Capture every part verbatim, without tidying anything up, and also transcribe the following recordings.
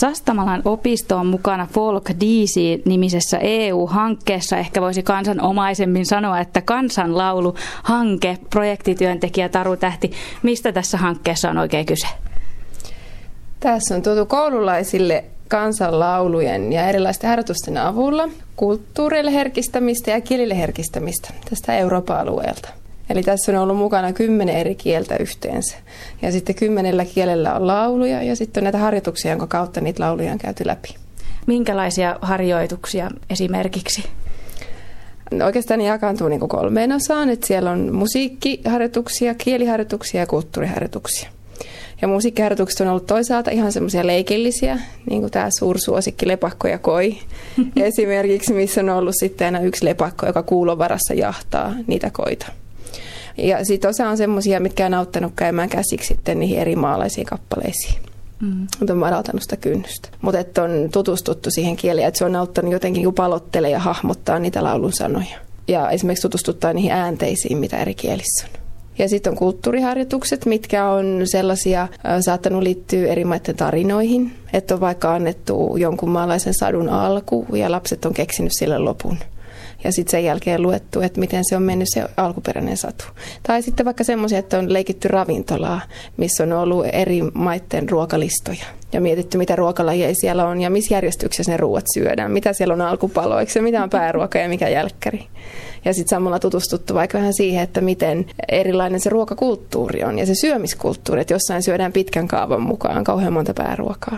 Sastamalan opisto on mukana Folk D C-nimisessä E U-hankkeessa. Ehkä voisi kansanomaisemmin sanoa, että kansanlaulu-hanke. Projektityöntekijä Taru Tähti, mistä tässä hankkeessa on oikein kyse? Tässä on tuotu koululaisille kansanlaulujen ja erilaisten harjoitusten avulla kulttuurille herkistämistä ja kielille herkistämistä tästä Euroopan alueelta. Eli tässä on ollut mukana kymmenen eri kieltä yhteensä. Ja sitten kymmenellä kielellä on lauluja ja sitten on näitä harjoituksia, jonka kautta niitä lauluja on käyty läpi. Minkälaisia harjoituksia esimerkiksi? No oikeastaan ne jakaantuu niin kuin kolmeen osaan. Että siellä on musiikkiharjoituksia, kieliharjoituksia ja kulttuuriharjoituksia. Ja musiikkiharjoitukset on ollut toisaalta ihan semmoisia leikillisiä, niin kuin tämä suursuosikki Lepakko ja koi. Esimerkiksi, missä on ollut sitten aina yksi lepakko, joka kuulon varassa jahtaa niitä koita. Ja sitten osa on semmoisia, mitkä on auttanut käymään käsiksi sitten niihin eri maalaisiin kappaleisiin. Mm. On madaltanut sitä kynnystä. Mutta on tutustuttu siihen kieleen, että se on auttanut jotenkin palottelemaan ja hahmottaa niitä laulun sanoja. Ja esimerkiksi tutustuttaa niihin äänteisiin, mitä eri kielissä on. Ja sitten on kulttuuriharjoitukset, mitkä on sellaisia, saattanut liittyä eri maiden tarinoihin. Että on vaikka annettu jonkun maalaisen sadun alku ja lapset on keksinyt sille lopun. Ja sitten sen jälkeen luettu, että miten se on mennyt se alkuperäinen satu. Tai sitten vaikka semmoisia, että on leikitty ravintolaa, missä on ollut eri maiden ruokalistoja. Ja mietitty, mitä ruokalajeja siellä on ja missä järjestyksessä ne ruuat syödään. Mitä siellä on alkupaloiksi ja mitä on pääruoka ja mikä jälkkäri. Ja sitten samalla tutustuttu vaikka vähän siihen, että miten erilainen se ruokakulttuuri on ja se syömiskulttuuri. Että jossain syödään pitkän kaavan mukaan kauhean monta pääruokaa.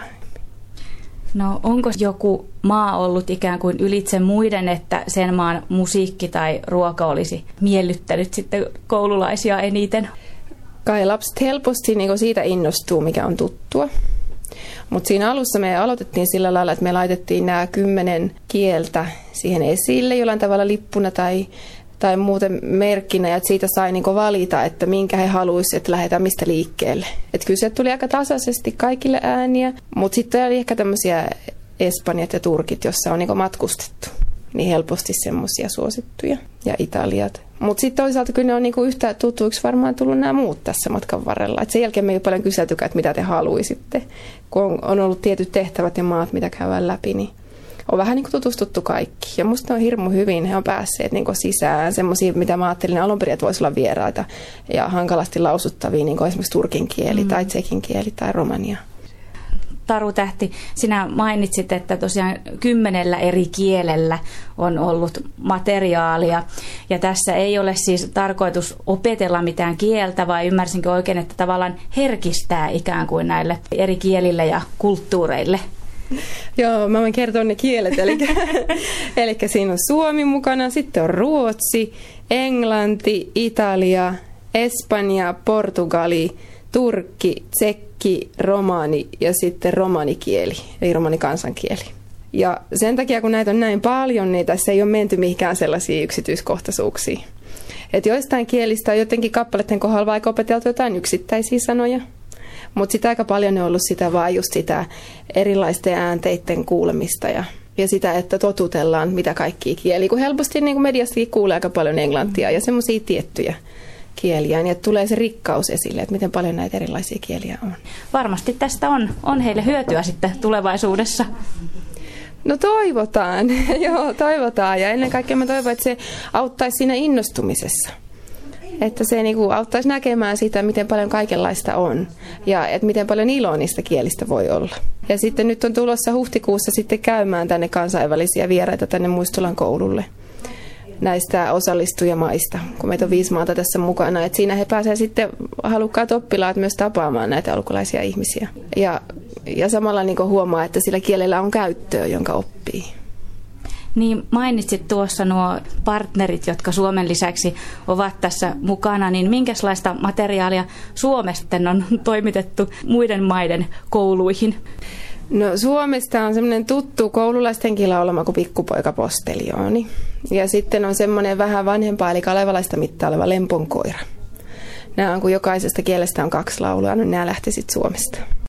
No onko joku maa ollut ikään kuin ylitse muiden, että sen maan musiikki tai ruoka olisi miellyttänyt sitten koululaisia eniten? Kai lapset helposti niin siitä innostuu, mikä on tuttua. Mutta siinä alussa me aloitettiin sillä lailla, että me laitettiin nämä kymmenen kieltä siihen esille jollain tavalla lippuna tai, tai muuten merkkinä. Ja siitä sai niinku valita, että minkä he haluaisivat, että lähdetään mistä liikkeelle. Et kyllä se tuli aika tasaisesti kaikille ääniä, mutta sitten oli ehkä tämmöisiä Espanjat ja Turkit, jossa on niinku matkustettu. Niin helposti semmoisia suosittuja ja Italiat. Mutta sitten toisaalta kyllä ne on niinku yhtä tutuiksi varmaan tullut nämä muut tässä matkan varrella. Et sen jälkeen me ei ole paljon kyseltykään, että mitä te haluaisitte. Kun on, on ollut tietyt tehtävät ja maat, mitä käydään läpi, niin on vähän niinku tutustuttu kaikki. Ja musta on hirmu hyvin, he on päässeet niinku sisään semmoisia, mitä mä ajattelin alun perin, että voisi olla vieraita ja hankalasti lausuttavia, niin kuin esimerkiksi turkin kieli mm. tai tsekin kieli tai romania. Taru Tähti, sinä mainitsit, että tosiaan kymmenellä eri kielellä on ollut materiaalia. Ja tässä ei ole siis tarkoitus opetella mitään kieltä, vai ymmärsinkö oikein, että tavallaan herkistää ikään kuin näille eri kielille ja kulttuureille? Joo, mä voin kertoa ne kielet. Eli, eli siinä on suomi mukana, sitten on ruotsi, englanti, italia, espanja, portugali, turkki, tsekki, romani ja sitten romanikieli, eli romanikansankieli. Ja sen takia, kun näitä on näin paljon, niin tässä ei ole menty mihinkään sellaisiin yksityiskohtaisuuksiin. Että joistain kielistä on jotenkin kappaleiden kohdalla vaikka opeteltu jotain yksittäisiä sanoja, mutta sitä aika paljon on ollut sitä vaan just sitä erilaisten äänteiden kuulemista ja, ja sitä, että totutellaan mitä kaikkia kieliä. Kun helposti niin kuin mediastakin kuulee aika paljon englantia ja semmoisia tiettyjä kieliä, niin että tulee se rikkaus esille, että miten paljon näitä erilaisia kieliä on. Varmasti tästä on, on heille hyötyä sitten tulevaisuudessa. No toivotaan, joo toivotaan ja ennen kaikkea mä toivon, että se auttaisi siinä innostumisessa. Että se niinku auttaisi näkemään sitä, miten paljon kaikenlaista on ja että miten paljon iloa niistä kielistä voi olla. Ja sitten nyt on tulossa huhtikuussa sitten käymään tänne kansainvälisiä vieraita tänne Muistolan koululle näistä osallistujamaista, kun meitä on viisi maata tässä mukana. Et siinä he pääsevät sitten halukkaat oppilaat myös tapaamaan näitä alkulaisia ihmisiä. Ja, ja samalla niin huomaa, että sillä kielellä on käyttöä, jonka oppii. Niin mainitsit tuossa nuo partnerit, jotka Suomen lisäksi ovat tässä mukana, niin minkälaista materiaalia Suomesta on toimitettu muiden maiden kouluihin? No Suomesta on semmoinen tuttu koululaistenkin laulama kuin Pikkupoika Posteljooni. Ja sitten on semmoinen vähän vanhempaa, eli kalevalaista mittaa oleva Lemponkoira. Nämä on, kun jokaisesta kielestä on kaksi laulua, niin nämä lähti sitten Suomesta.